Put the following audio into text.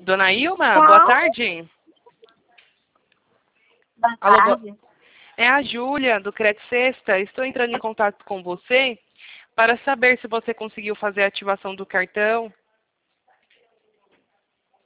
Dona Ilma, boa Qual? tarde. Boa Alô, tarde. é a Júlia, do Crédito Sexta. Estou entrando em contato com você para saber se você conseguiu fazer a ativação do cartão